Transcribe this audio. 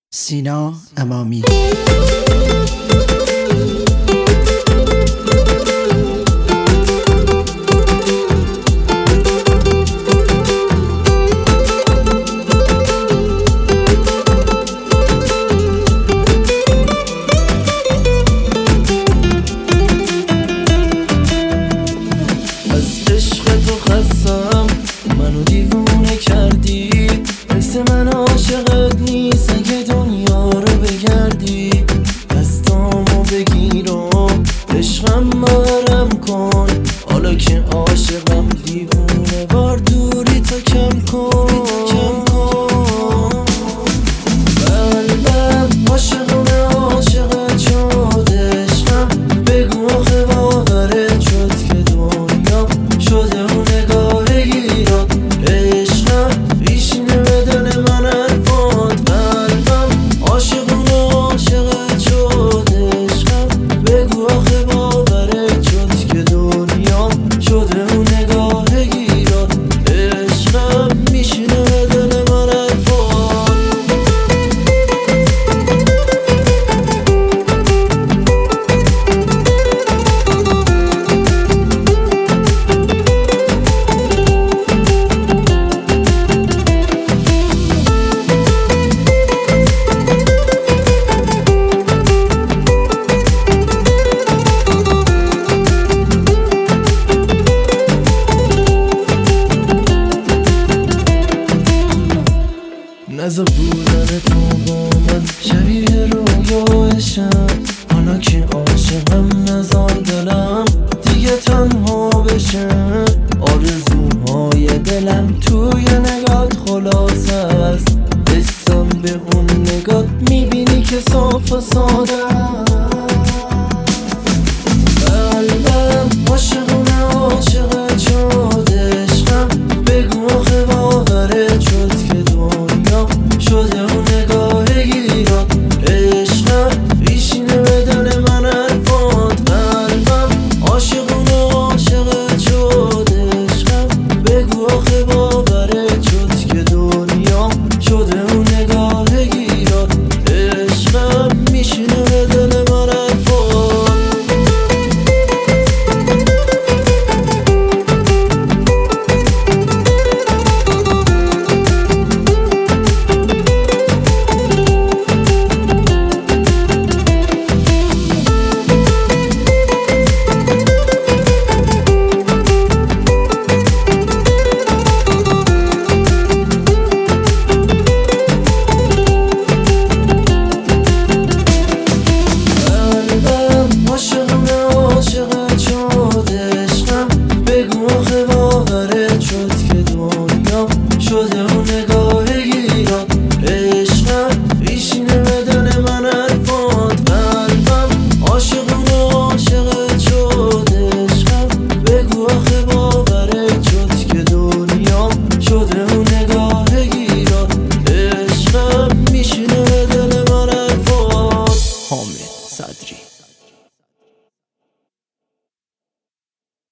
سینا امامی. از عشق تو خستم، منو دیوونه کردی. حس من عاشقت نیست اگه دنیا رو بگردی. دستامو بگیرم عشقم بارم کن، حالا که عاشقم دیوونه وار دوری تو کم کن. قلبم عاشقونه عاشقت شد، عشقم بگو آخه باورت شد که دنیا شده اون نگاه گیرات. عشقم بیشینه بدن من حرفات، قلبم عاشقونه عاشقت شد، عشقم بگو آخه باورت شد که دنیا شده اون نگاه گیرات. عشقم میشینه بدن من حرفات. نزا بودن تو با من شبیه رویاشم، حالا که عاشقم نزار دلم دیگه تنها بشه. آرزوهای دلم توی نگات خلاصه است، حسم به اون نگات میبینی که صاف و ساده. قلبم عاشقونه عاشقت شد، عشقم بگو آخه باورت شد که دنیا شده اون نگاه گیرات. عشقم بیشینه بدن من حرفات، قلبم عاشقونه عاشقت شد، عشقم بگو آخه باورت شد که دنیا شده اون نگاه گیرات. عشقم میشینه بدن من حرفات. شده